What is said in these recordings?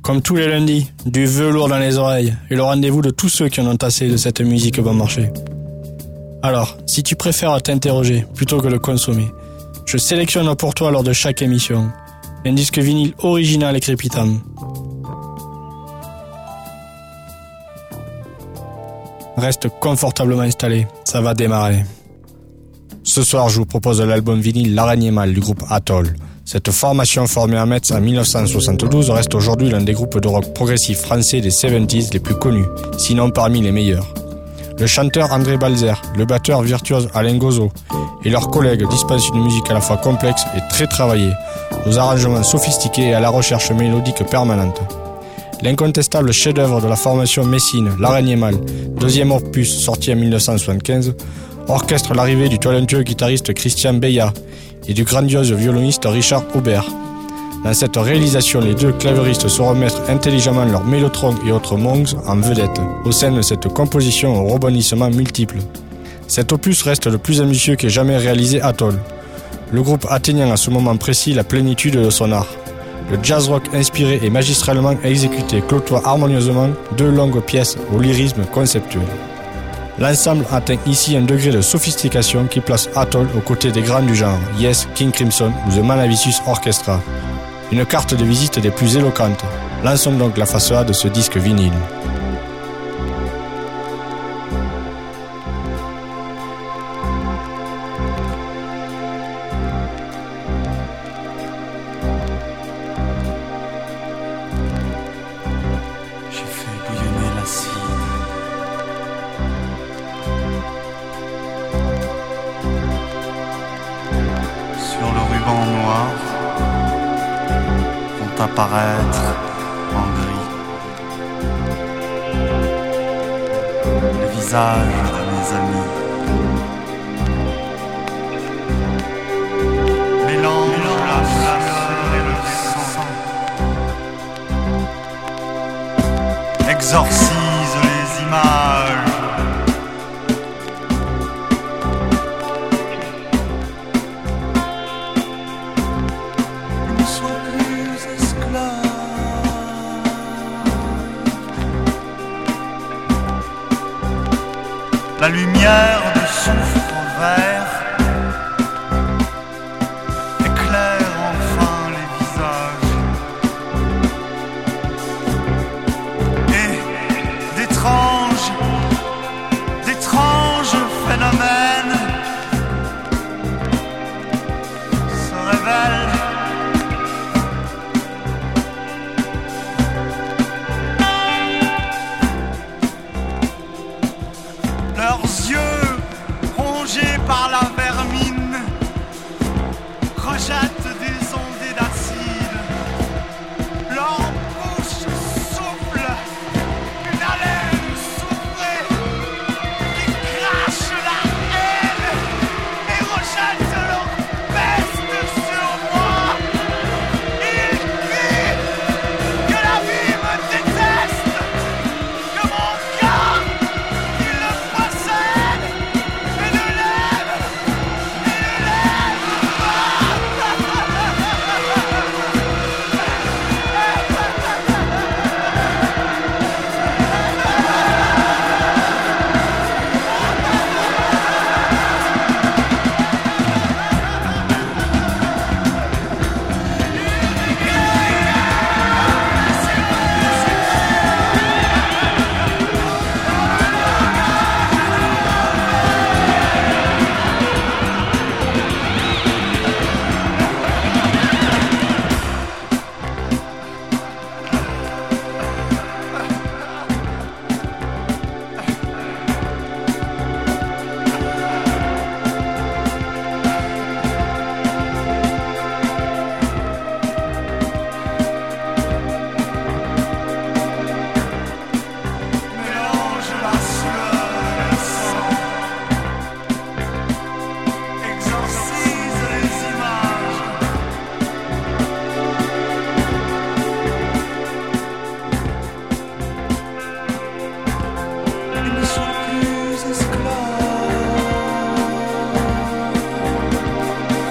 Comme tous les lundis, du velours dans les oreilles et le rendez-vous de tous ceux qui en ont assez de cette musique bon marché. Alors, si tu préfères t'interroger plutôt que le consommer, je sélectionne pour toi lors de chaque émission un disque vinyle original et crépitant. Reste confortablement installé, ça va démarrer. Ce soir, je vous propose l'album vinyle L'Araignée Mâle du groupe Atoll. Cette formation formée à Metz en 1972 reste aujourd'hui l'un des groupes de rock progressif français des 70s les plus connus, sinon parmi les meilleurs. Le chanteur André Balzer, le batteur virtuose Alain Gozo et leurs collègues dispensent une musique à la fois complexe et très travaillée, aux arrangements sophistiqués et à la recherche mélodique permanente. L'incontestable chef-d'œuvre de la formation messine, L'Araignée Mâle, deuxième opus sorti en 1975, orchestre l'arrivée du talentueux guitariste Christian Beya et du grandiose violoniste Richard Aubert. Dans cette réalisation, les deux clavéristes sauront mettre intelligemment leurs mélotron et autres mongs en vedette, au sein de cette composition aux rebondissements multiples. Cet opus reste le plus ambitieux qu'ait jamais réalisé Atoll, le groupe atteignant à ce moment précis la plénitude de son art. Le jazz rock inspiré et magistralement exécuté clôture harmonieusement deux longues pièces au lyrisme conceptuel. L'ensemble atteint ici un degré de sophistication qui place Atoll aux côtés des grands du genre Yes, King Crimson ou The Manavicius Orchestra. Une carte de visite des plus éloquentes. Lançons donc la face A de ce disque vinyle. Apparaître en gris les visages de mes amis. Mélange la fleur et le sang, exorcise les images. La lumière de soufre vert éclaire enfin les visages et d'étranges phénomènes se révèlent. Leurs yeux, rongés par la vermine, rejettent des ondées d'acide. Leur bouche souffle une haleine soufrée qui crache la haine et rejette leur peste sur moi. Ils crient que la vie me déteste, que mon cœur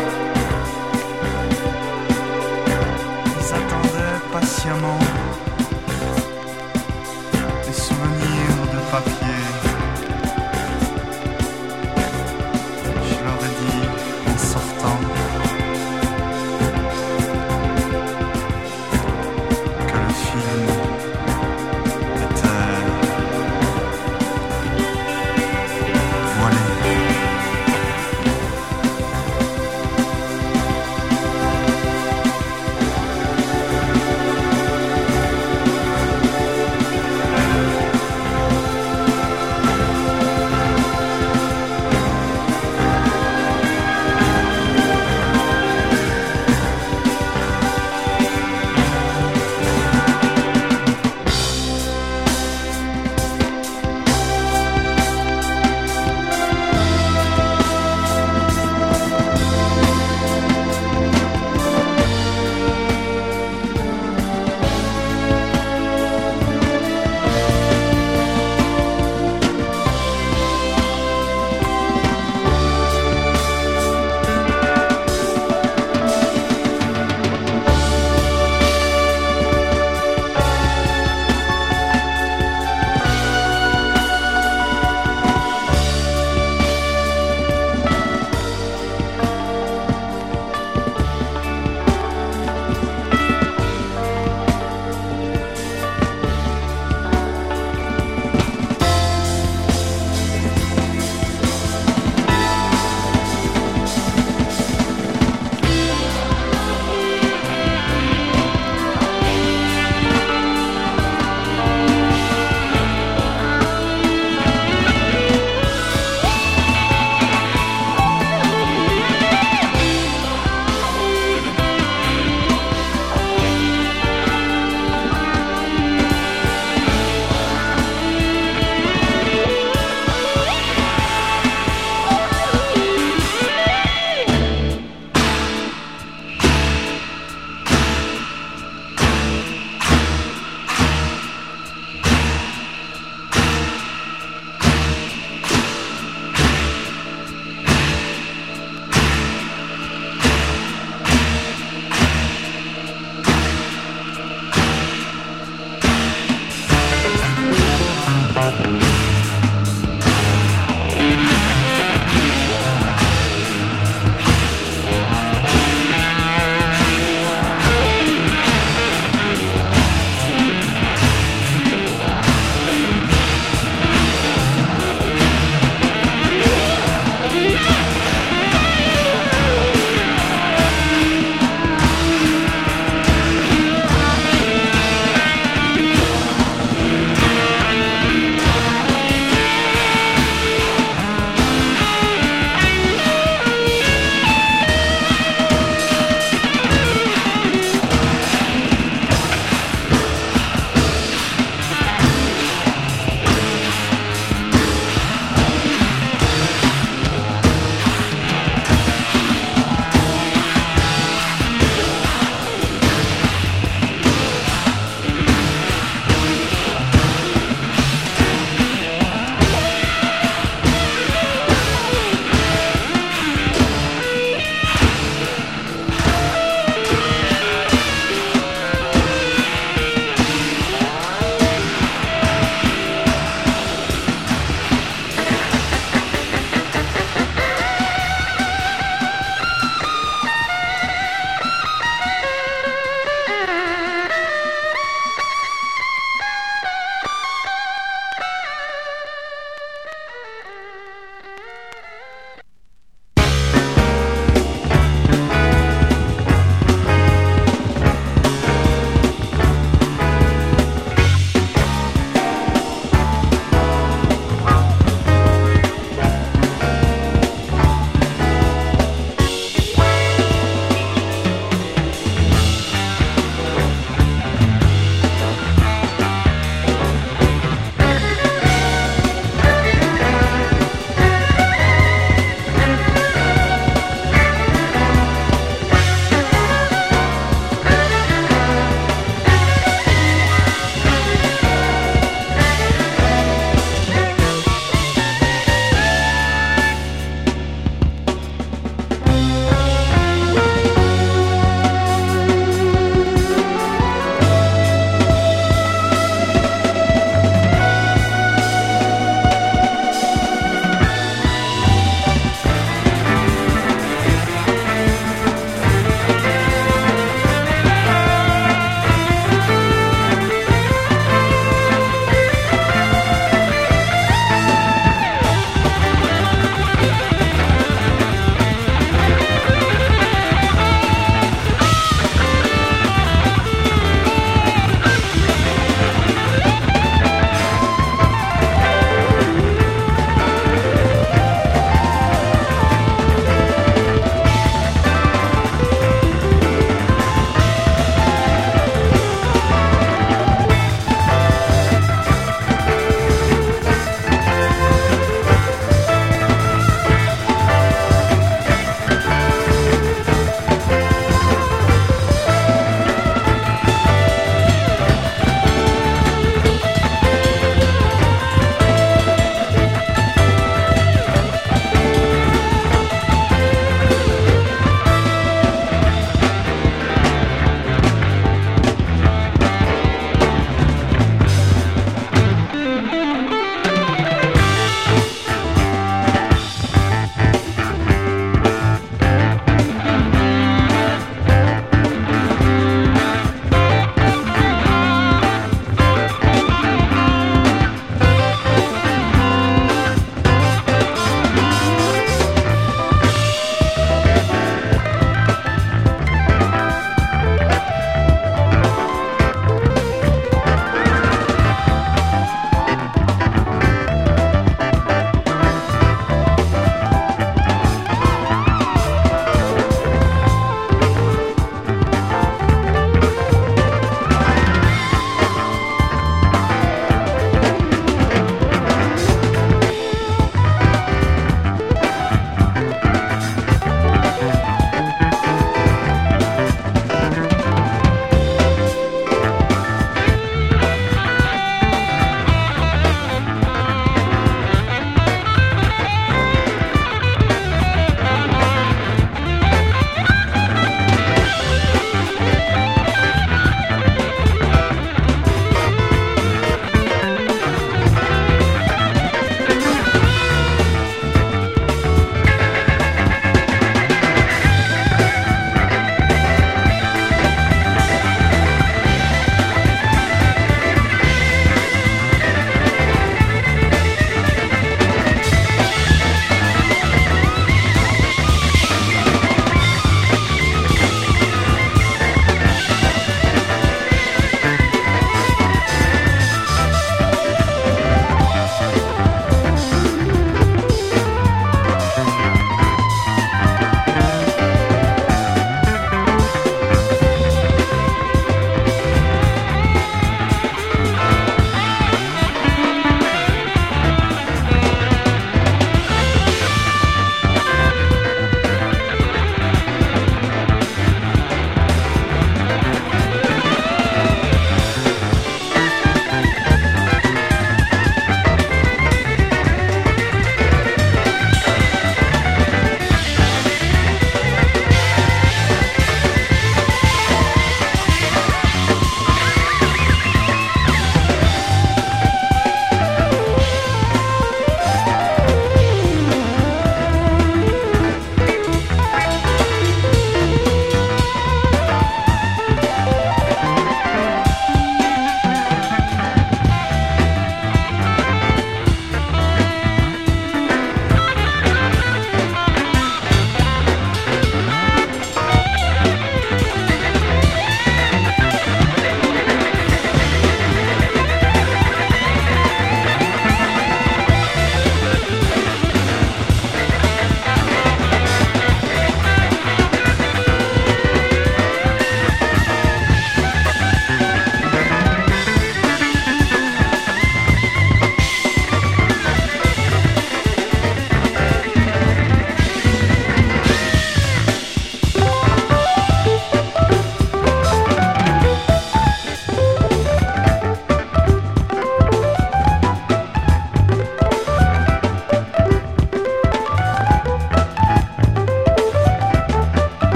patiemment papier. Je leur ai dit en sortant que le film était voilé.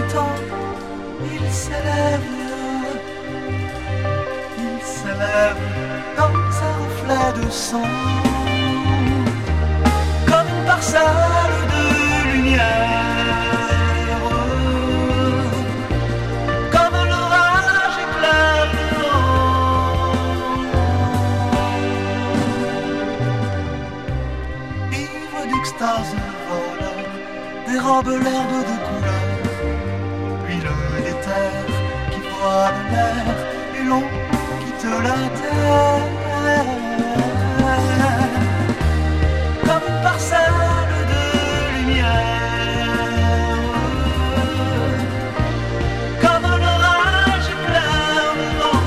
temps, il s'élève dans un reflet de sang, comme une parcelle de lumière, comme l'orage éclaire le vent. Ivre d'extase, le voleur dérobe l'herbe de couleur, puis le l'éther qui voit de l'air et l'on quitte la terre, comme une parcelle de lumière, comme un orage éclaire le vent.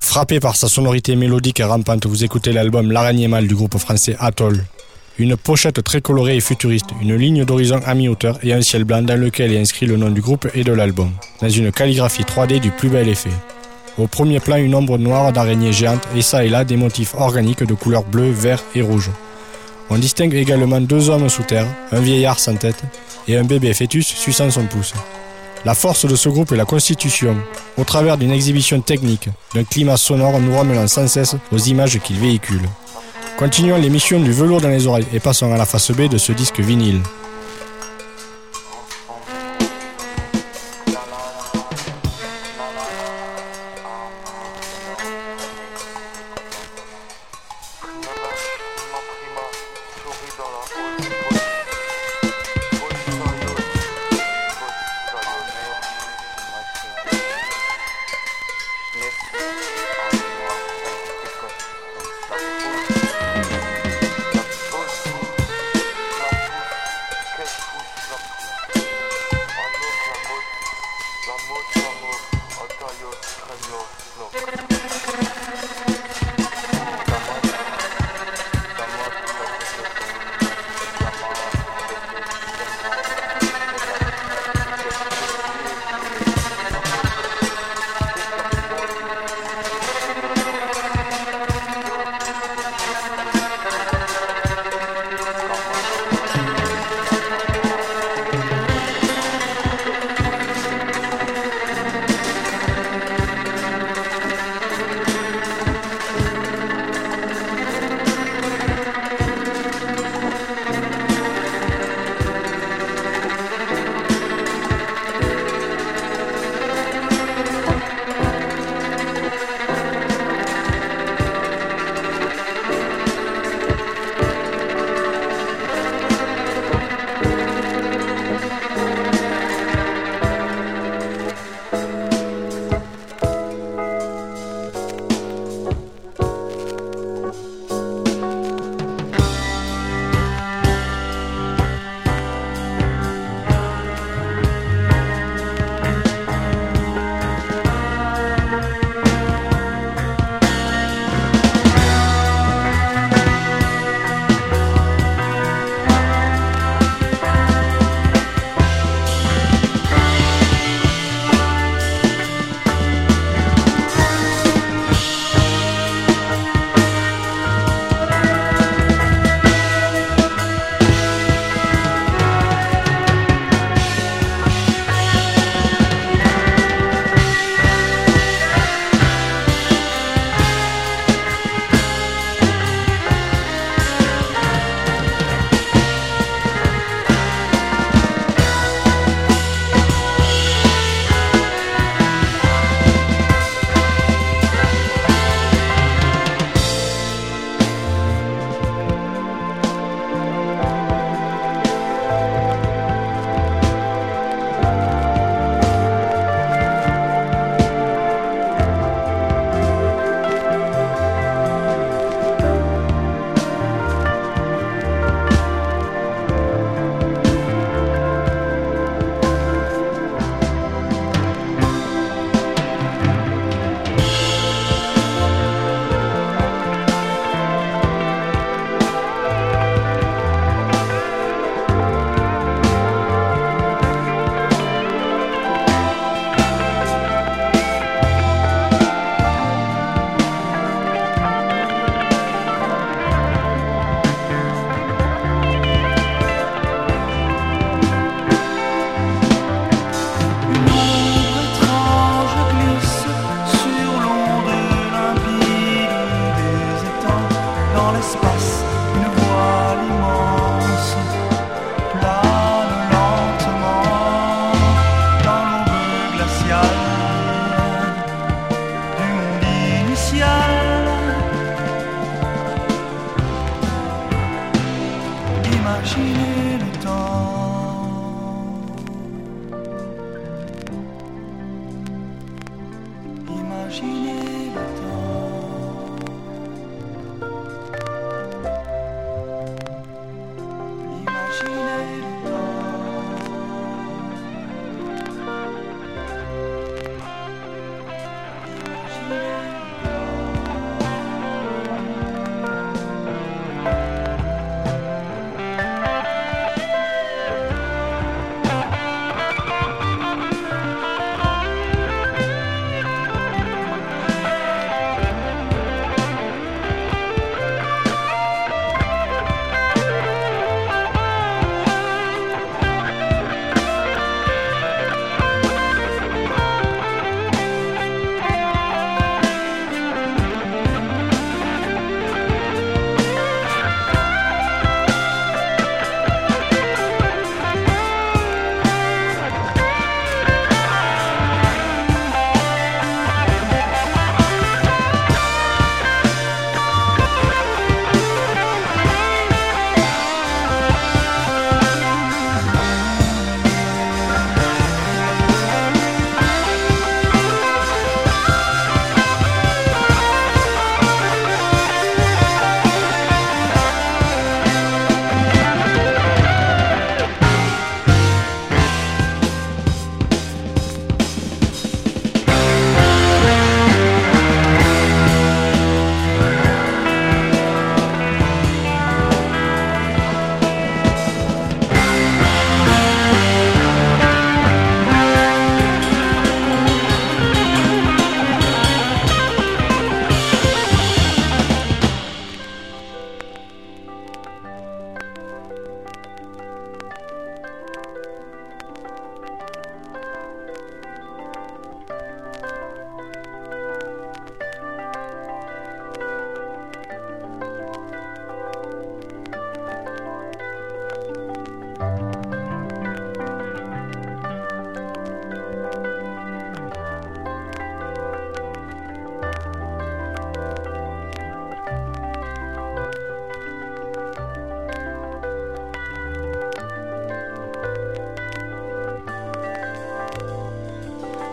Frappé par sa sonorité mélodique et rampante, vous écoutez l'album L'Araignée Mâle du groupe français Atoll. Une pochette très colorée et futuriste, une ligne d'horizon à mi-hauteur et un ciel blanc dans lequel est inscrit le nom du groupe et de l'album, dans une calligraphie 3D du plus bel effet. Au premier plan, une ombre noire d'araignée géante et ça et là des motifs organiques de couleurs bleu, vert et rouge. On distingue également 2 hommes sous terre, un vieillard sans tête et un bébé fœtus suçant son pouce. La force de ce groupe est la constitution, au travers d'une exhibition technique, d'un climat sonore nous ramenant sans cesse aux images qu'il véhicule. Continuons l'émission du velours dans les oreilles et passons à la face B de ce disque vinyle.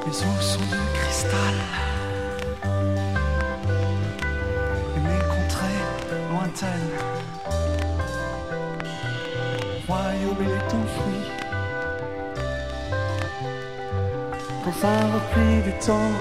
Les eaux sont de cristal. Et mes contrées lointaines, royaume est enfoui dans un repli des temps.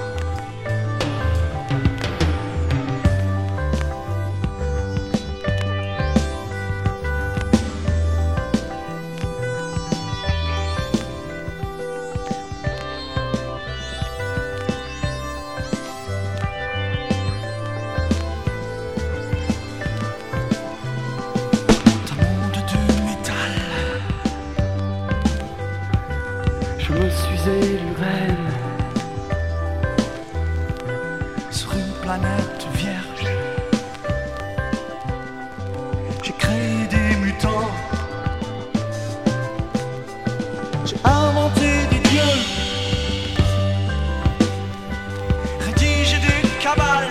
Je me suis élu reine sur une planète vierge. J'ai créé des mutants. J'ai inventé des dieux, rédigé des cabales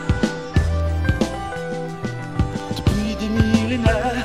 depuis des millénaires.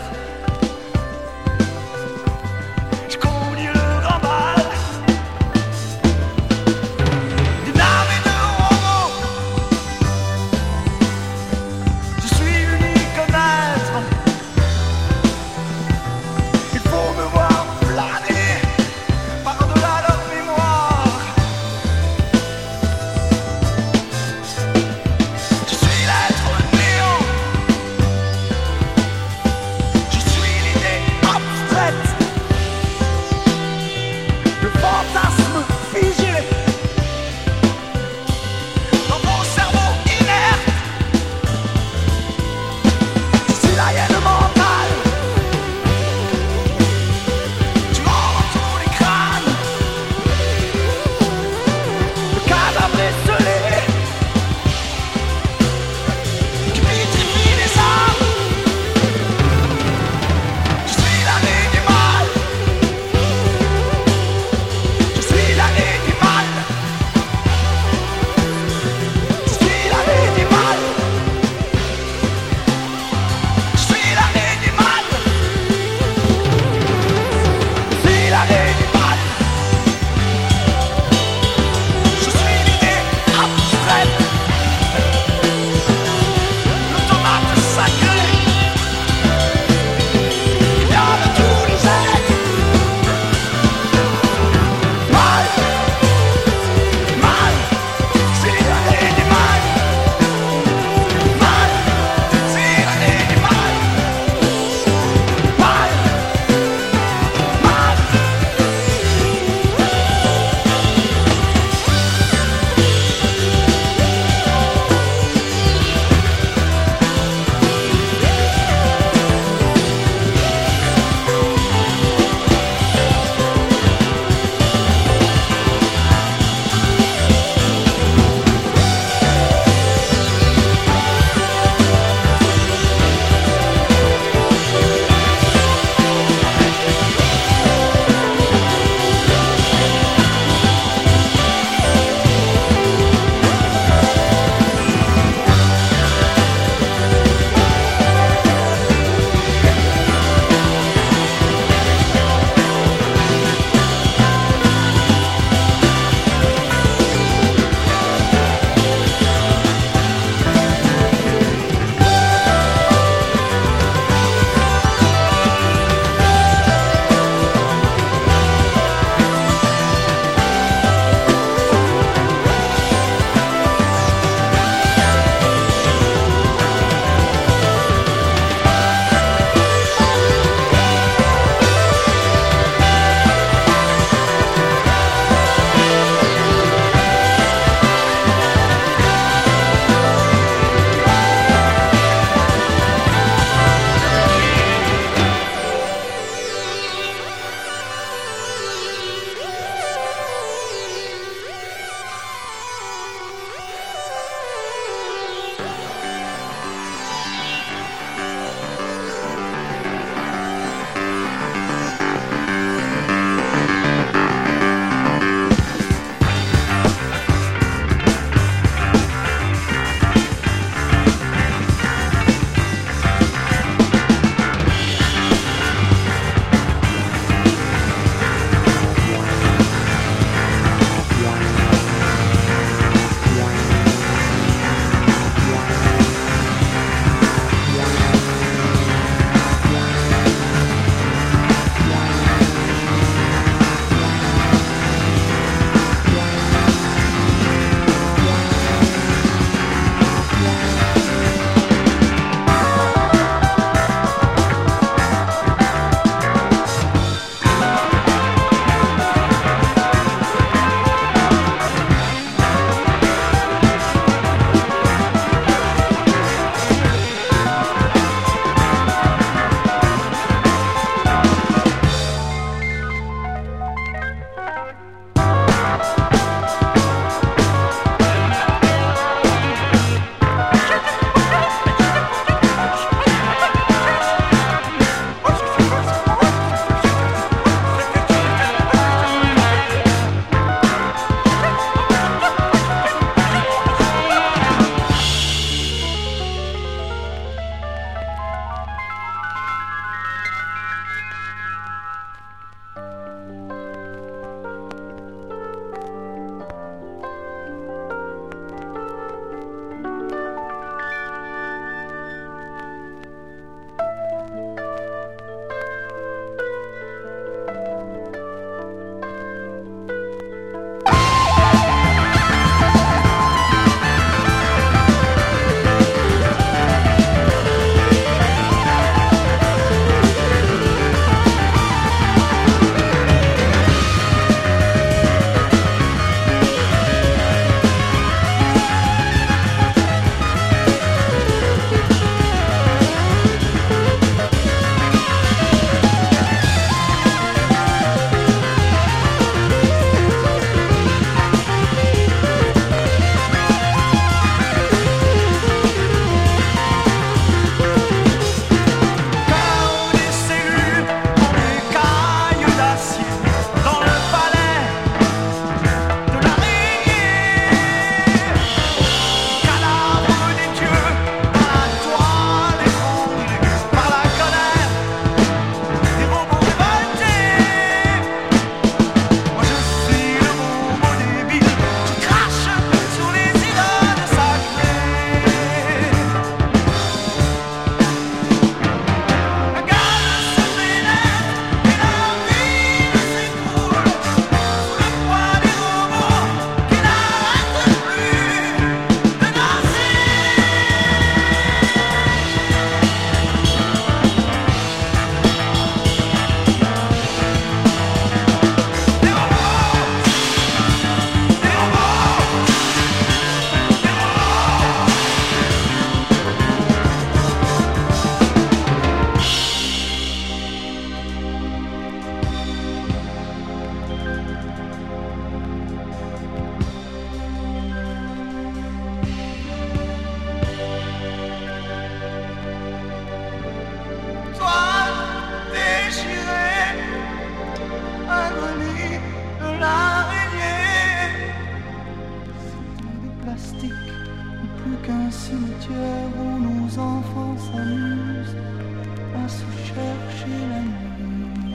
plastique, plus qu'un cimetière où nos enfants s'amusent à se chercher la nuit.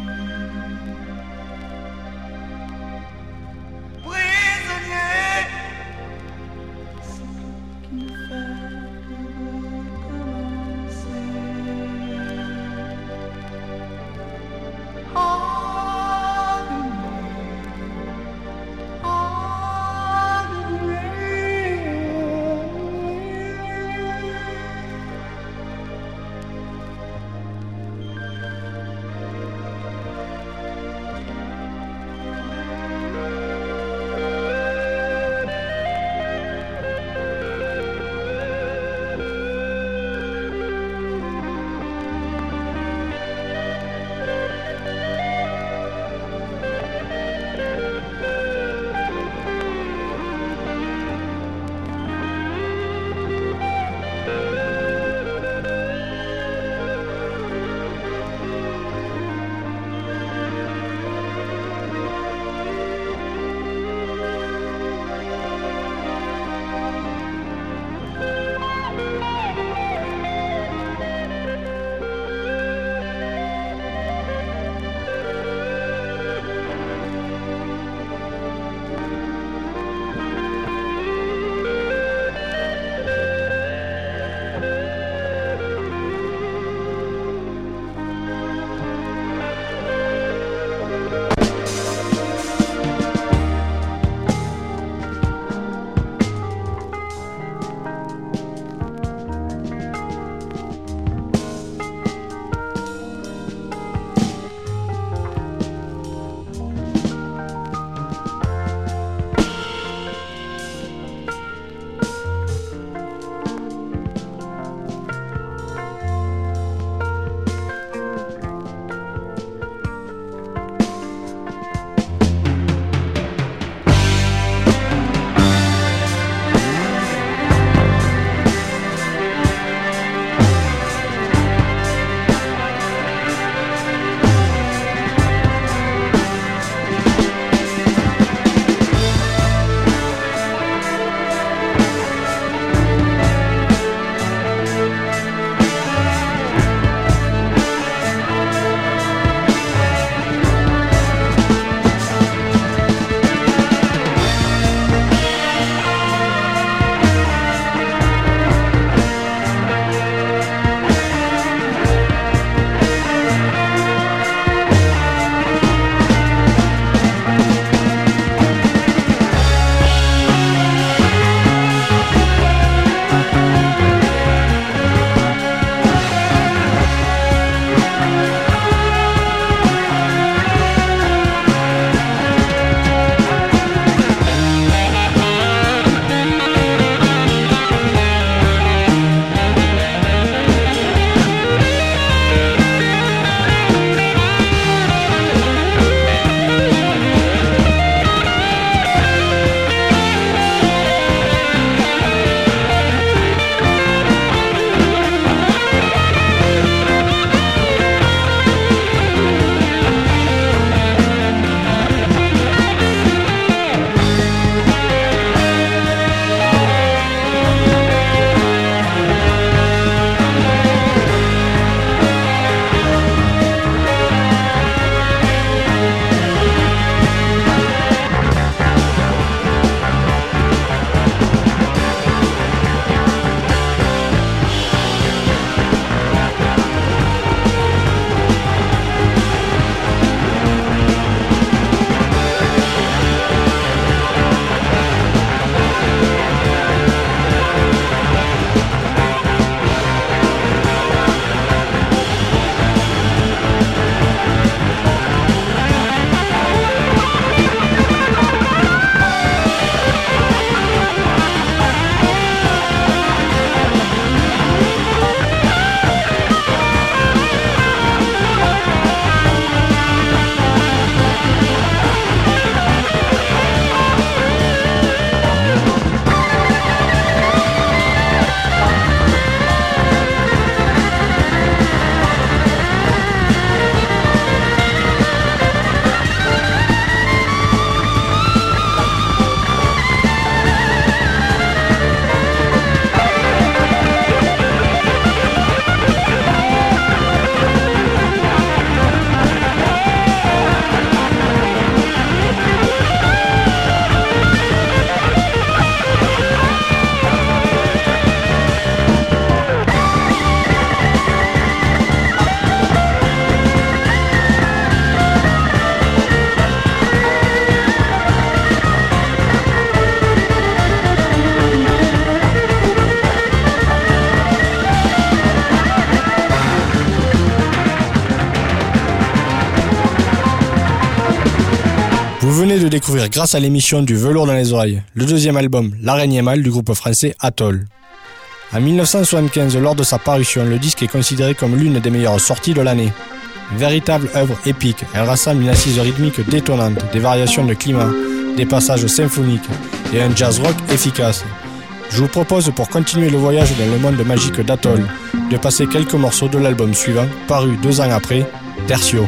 Prisonnier, c'est qui me fait recommencer. venez de découvrir grâce à l'émission du Velours dans les oreilles, le deuxième album L'Araignée Mâle du groupe français Atoll. En 1975, lors de sa parution, le disque est considéré comme l'une des meilleures sorties de l'année. Véritable œuvre épique, elle rassemble une assise rythmique détonnante, des variations de climat, des passages symphoniques et un jazz rock efficace. Je vous propose pour continuer le voyage dans le monde magique d'Atoll, de passer quelques morceaux de l'album suivant, paru 2 ans après, Tertio.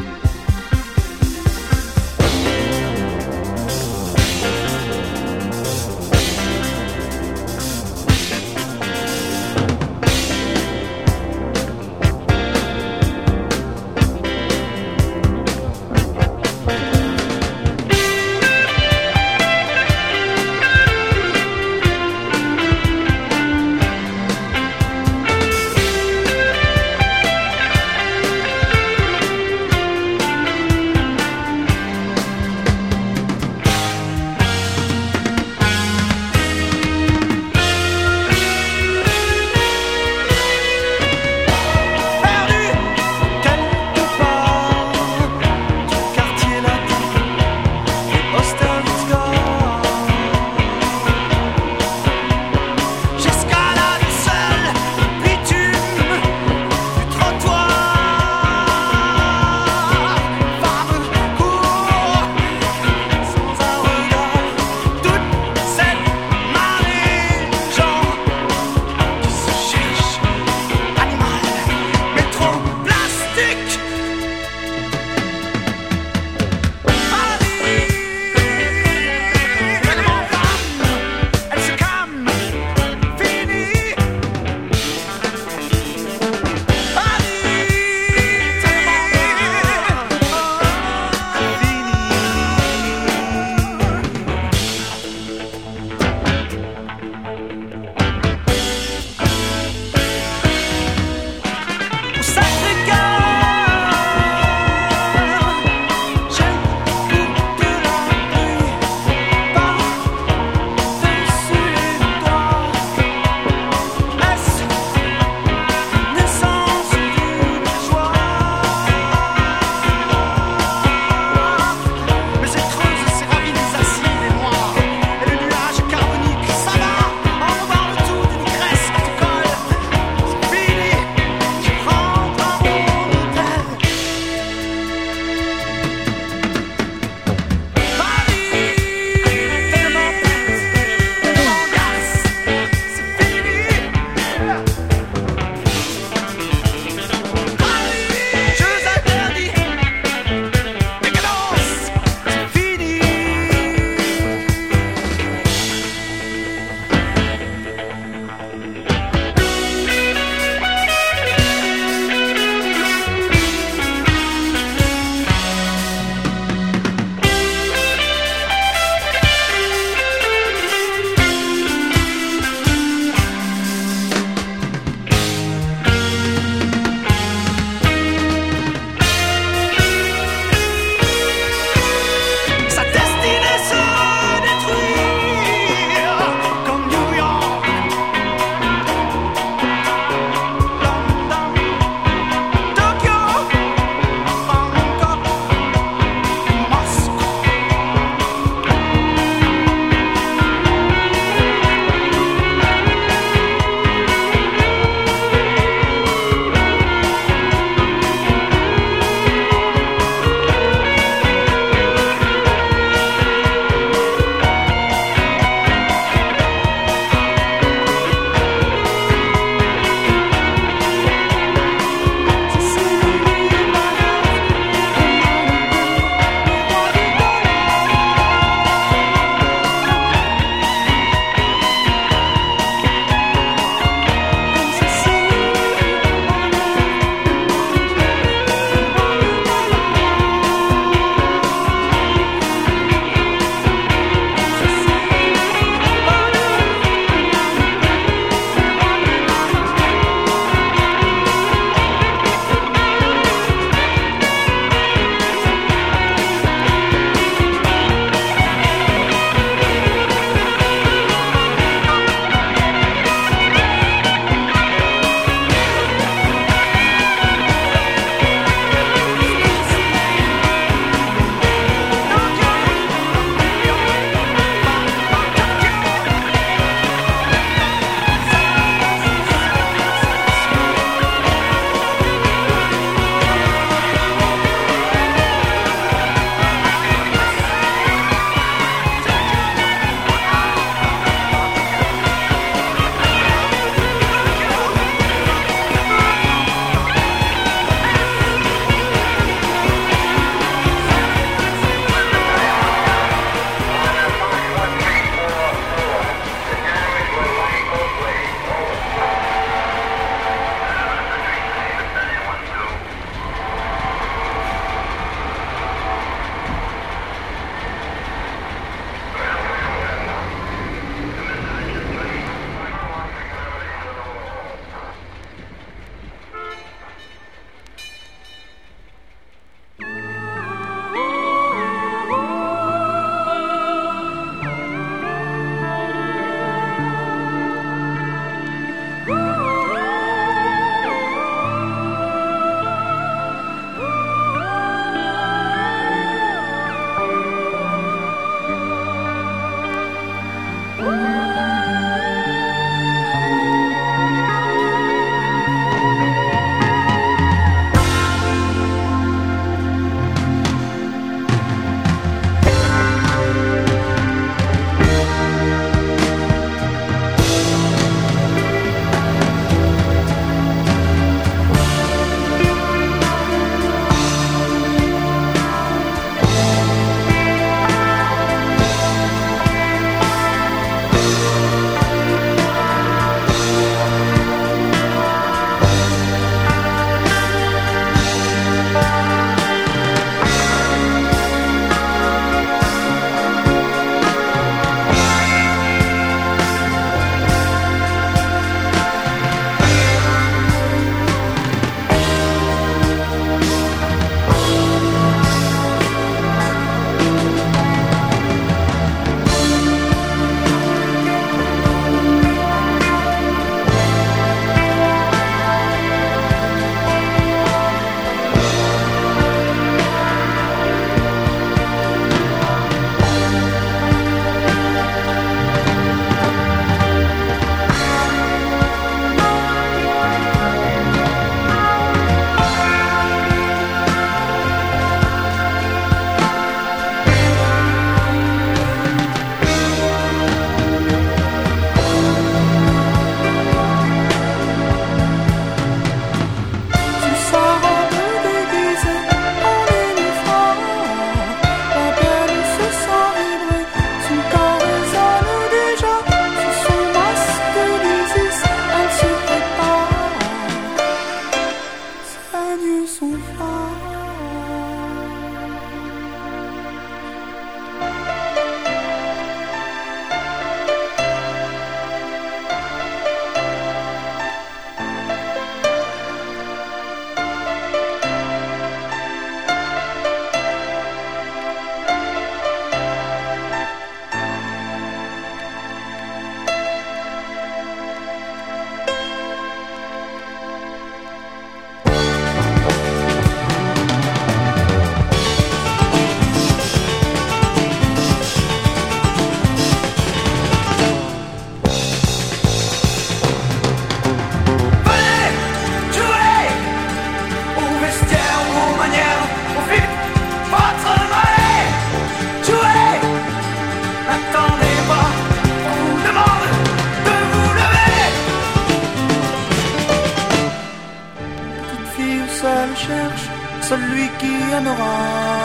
celui qui aimera.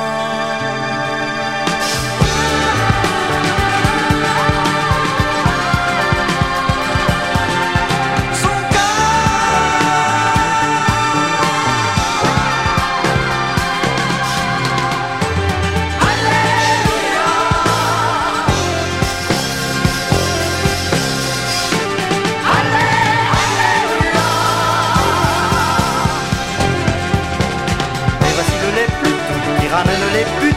Ramène les putes.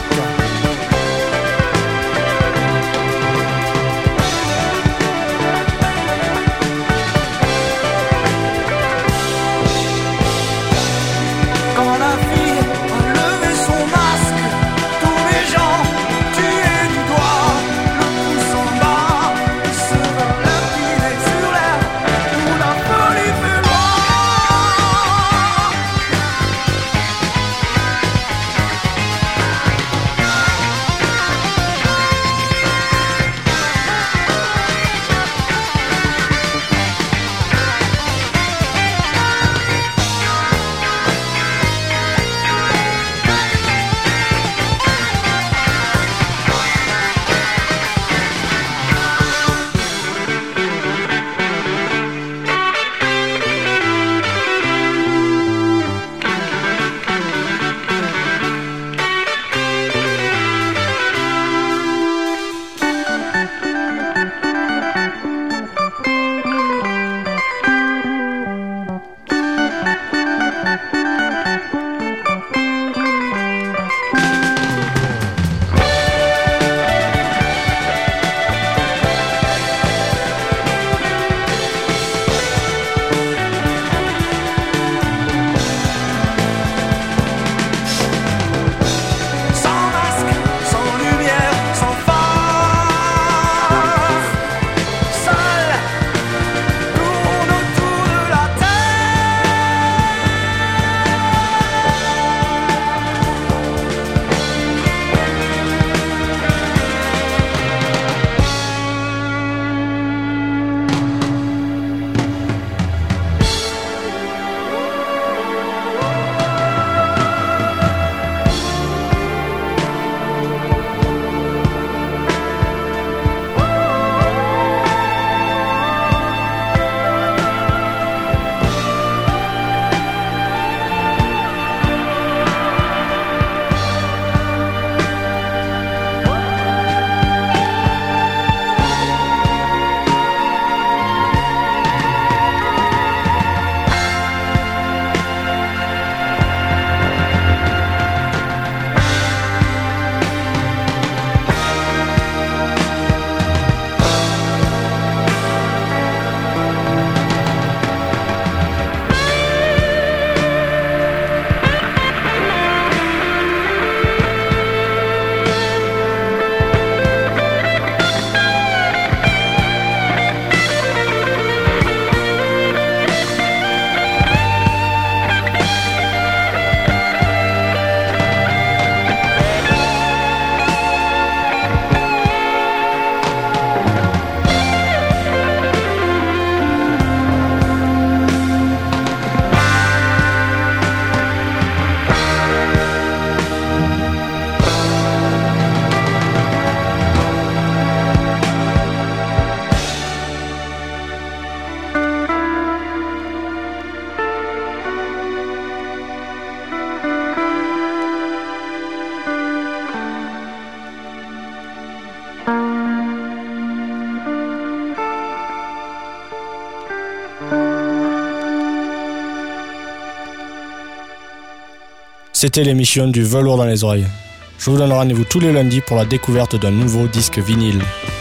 Quand la fille a levé son masque, tous les gens tués du doigt, le pouce en bas, se veulent l'appuyer sur l'air, où la folie fait loin. C'était l'émission du Velours dans les oreilles. Je vous donne rendez-vous tous les lundis pour la découverte d'un nouveau disque vinyle.